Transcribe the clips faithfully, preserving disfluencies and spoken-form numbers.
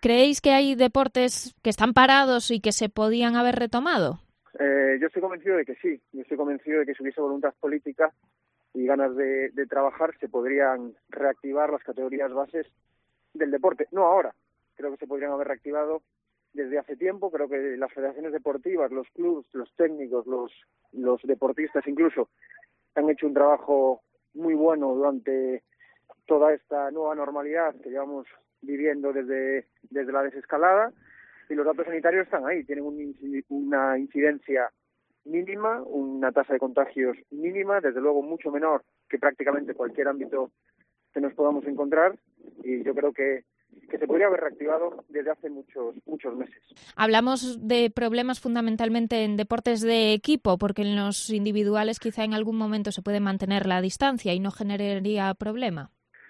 ¿Creéis que hay deportes que están parados y que se podían haber retomado? Eh, yo estoy convencido de que sí. Yo estoy convencido de que si hubiese voluntad política y ganas de, de trabajar, se podrían reactivar las categorías bases del deporte. No ahora. Creo que se podrían haber reactivado desde hace tiempo. Creo que las federaciones deportivas, los clubes, los técnicos, los, los deportistas incluso, han hecho un trabajo muy bueno durante toda esta nueva normalidad que llevamos viviendo desde, desde la desescalada, y los datos sanitarios están ahí. Tienen un, una incidencia mínima, una tasa de contagios mínima, desde luego mucho menor que prácticamente cualquier ámbito que nos podamos encontrar, y yo creo que que se podría haber reactivado desde hace muchos muchos meses. Hablamos de problemas fundamentalmente en deportes de equipo, porque en los individuales quizá en algún momento se puede mantener la distancia y no generaría problema.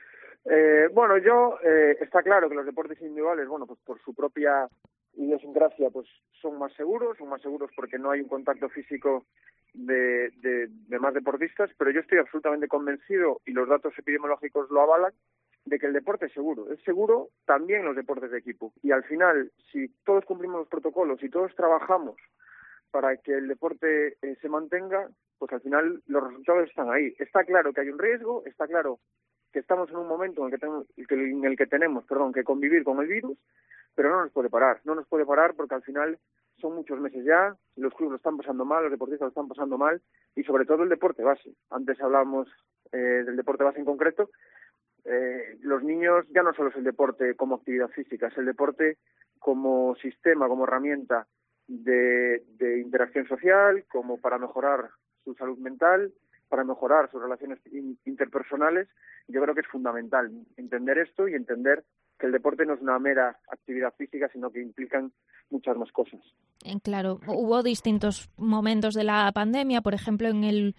Eh, bueno, yo eh, está claro que los deportes individuales, bueno, pues por su propia idiosincrasia, pues son más seguros, son más seguros porque no hay un contacto físico de, de, de más deportistas, pero yo estoy absolutamente convencido, y los datos epidemiológicos lo avalan, de que el deporte es seguro. Es seguro también los deportes de equipo. Y al final, si todos cumplimos los protocolos y todos trabajamos para que el deporte eh, se mantenga, pues al final los resultados están ahí. Está claro que hay un riesgo, está claro que estamos en un momento en el que tenemos, en el que tenemos perdón, que convivir con el virus, pero no nos puede parar. No nos puede parar porque al final son muchos meses ya, los clubes lo están pasando mal, los deportistas lo están pasando mal, y sobre todo el deporte base. Antes hablábamos eh, del deporte base en concreto. Eh, los niños ya no solo es el deporte como actividad física, es el deporte como sistema, como herramienta de, de interacción social, como para mejorar su salud mental, para mejorar sus relaciones interpersonales. Yo creo que es fundamental entender esto y entender que el deporte no es una mera actividad física, sino que implican muchas más cosas. Claro, hubo distintos momentos de la pandemia, por ejemplo, en el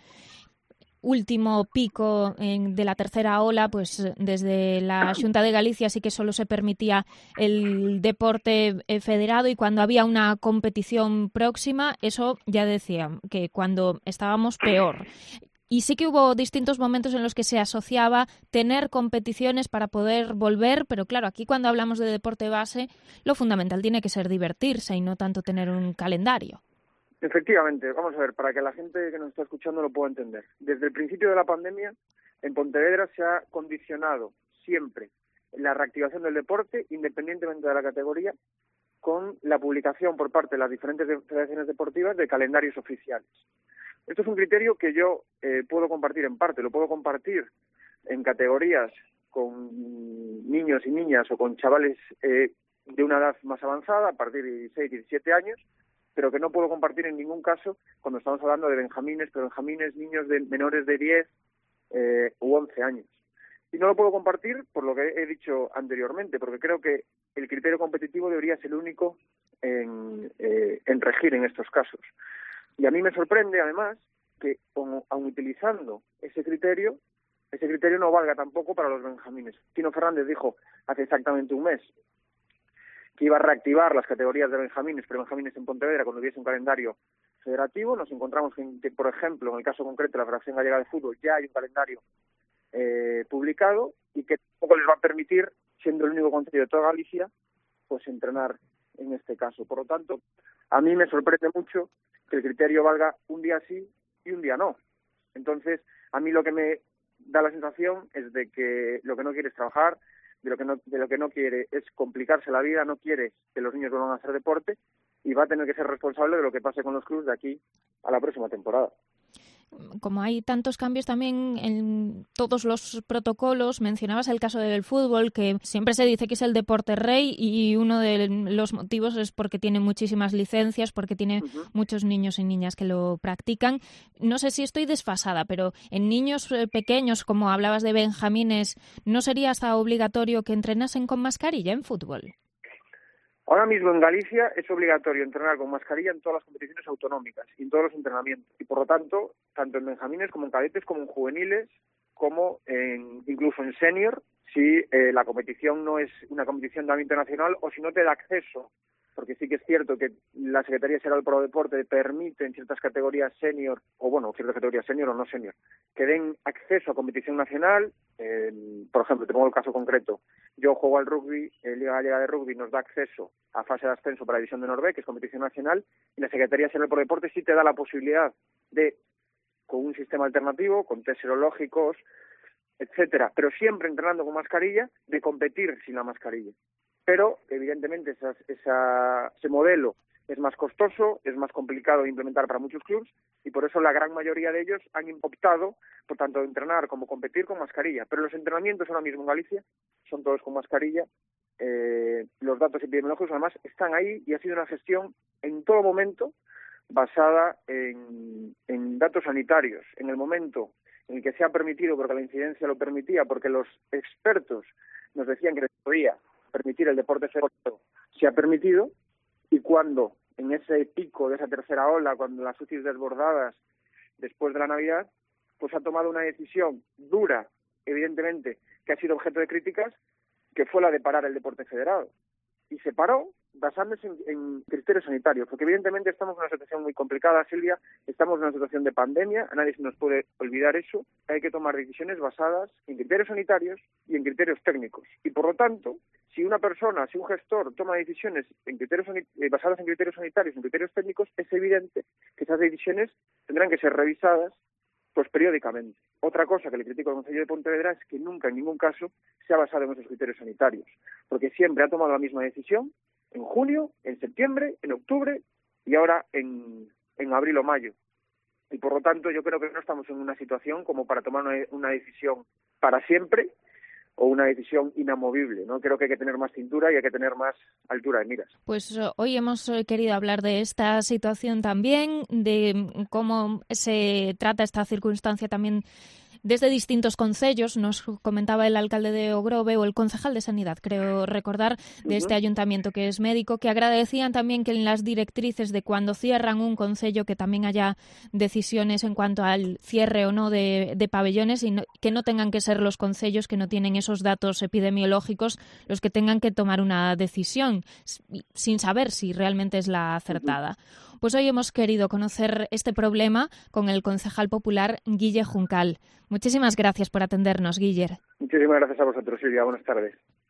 último pico en, de la tercera ola, pues desde la Xunta de Galicia sí que solo se permitía el deporte eh, federado, y cuando había una competición próxima, eso ya decía que cuando estábamos peor. Y sí que hubo distintos momentos en los que se asociaba tener competiciones para poder volver, pero claro, aquí cuando hablamos de deporte base, lo fundamental tiene que ser divertirse y no tanto tener un calendario. Efectivamente, vamos a ver, para que la gente que nos está escuchando lo pueda entender. Desde el principio de la pandemia, en Pontevedra se ha condicionado siempre la reactivación del deporte, independientemente de la categoría, con la publicación por parte de las diferentes federaciones deportivas de calendarios oficiales. Esto es un criterio que yo eh, puedo compartir en parte, lo puedo compartir en categorías con niños y niñas o con chavales eh, de una edad más avanzada, a partir de dieciséis, diecisiete años, pero que no puedo compartir en ningún caso cuando estamos hablando de benjamines, pero benjamines, niños de menores de diez eh, u once años. Y no lo puedo compartir por lo que he dicho anteriormente, porque creo que el criterio competitivo debería ser el único en, eh, en regir en estos casos. Y a mí me sorprende, además, que aun utilizando ese criterio, ese criterio no valga tampoco para los benjamines. Tino Fernández dijo hace exactamente un mes que iba a reactivar las categorías de benjamines, pero benjamines en Pontevedra cuando hubiese un calendario federativo. Nos encontramos que, por ejemplo, en el caso concreto de la Federación Gallega de Fútbol, ya hay un calendario eh, publicado y que tampoco les va a permitir, siendo el único concello de toda Galicia, pues entrenar en este caso. Por lo tanto, a mí me sorprende mucho que el criterio valga un día sí y un día no. Entonces, a mí lo que me da la sensación es de que lo que no quiere es trabajar, de lo que no, de lo que no quiere es complicarse la vida, no quiere que los niños vuelvan a hacer deporte, y va a tener que ser responsable de lo que pase con los clubes de aquí a la próxima temporada. Como hay tantos cambios también en todos los protocolos, mencionabas el caso del fútbol, que siempre se dice que es el deporte rey, y uno de los motivos es porque tiene muchísimas licencias, porque tiene uh-huh. muchos niños y niñas que lo practican. No sé si estoy desfasada, pero en niños pequeños, como hablabas de benjamines, ¿no sería hasta obligatorio que entrenasen con mascarilla en fútbol? Ahora mismo en Galicia es obligatorio entrenar con mascarilla en todas las competiciones autonómicas y en todos los entrenamientos. Y por lo tanto, tanto en benjamines como en cadetes, como en juveniles, como en, incluso en senior, si eh, la competición no es una competición de ámbito nacional o si no te da acceso porque sí que es cierto que la Secretaría Xeral do Prodeporte permite en ciertas categorías senior, o bueno, ciertas categorías senior o no senior, que den acceso a competición nacional. Eh, por ejemplo, te pongo el caso concreto. Yo juego al rugby, eh, Liga Gallega de Rugby nos da acceso a fase de ascenso para la División de Norbe, que es competición nacional, y la Secretaría Xeral do Prodeporte sí te da la posibilidad de, con un sistema alternativo, con test serológicos, etcétera, pero siempre entrenando con mascarilla, de competir sin la mascarilla. Pero, evidentemente, esa, esa, ese modelo es más costoso, es más complicado de implementar para muchos clubes, y por eso la gran mayoría de ellos han optado por tanto entrenar como competir con mascarilla. Pero los entrenamientos ahora mismo en Galicia son todos con mascarilla. Eh, los datos epidemiológicos, además, están ahí y ha sido una gestión en todo momento basada en, en datos sanitarios. En el momento en el que se ha permitido, porque la incidencia lo permitía, porque los expertos nos decían que se podía permitir el deporte federado, se ha permitido, y cuando en ese pico de esa tercera ola, cuando las U C Is desbordadas después de la Navidad, pues ha tomado una decisión dura, evidentemente, que ha sido objeto de críticas, que fue la de parar el deporte federado. Y se paró basándose en, en criterios sanitarios, porque evidentemente estamos en una situación muy complicada, Silvia, estamos en una situación de pandemia, a nadie se nos puede olvidar eso, hay que tomar decisiones basadas en criterios sanitarios y en criterios técnicos. Y por lo tanto, si una persona, si un gestor toma decisiones en criterios eh, basadas en criterios sanitarios, en criterios técnicos, es evidente que esas decisiones tendrán que ser revisadas pues periódicamente. Otra cosa que le critico al Concello de Pontevedra es que nunca, en ningún caso, se ha basado en esos criterios sanitarios, porque siempre ha tomado la misma decisión en junio, en septiembre, en octubre y ahora en, en abril o mayo. Y por lo tanto yo creo que no estamos en una situación como para tomar una, una decisión para siempre o una decisión inamovible, ¿no? Creo que hay que tener más cintura y hay que tener más altura de miras. Pues hoy hemos querido hablar de esta situación también, de cómo se trata esta circunstancia también desde distintos concellos. Nos comentaba el alcalde de Ogrove o el concejal de Sanidad, creo recordar, de este ayuntamiento que es médico, que agradecían también que en las directrices de cuando cierran un concello que también haya decisiones en cuanto al cierre o no de, de pabellones y no, que no tengan que ser los concellos que no tienen esos datos epidemiológicos los que tengan que tomar una decisión sin saber si realmente es la acertada. Pues hoy hemos querido conocer este problema con el concejal popular Guille Juncal. Muchísimas gracias por atendernos, Guiller. Muchísimas gracias a vosotros, Silvia. Buenas tardes.